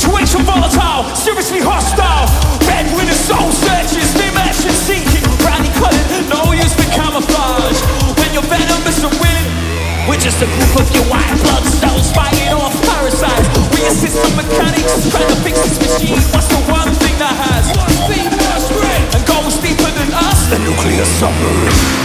Situation volatile, seriously hostile. Red with a soul searches, dimension seeking. Brownie colored, no use for camouflage. When you're venomous and willing, we're just a group of your white blood cells fighting off parasites. We are system mechanics trying to fix this machine. What's the one thing that has more speed, more strength, and goes deeper than us? The nuclear submarine.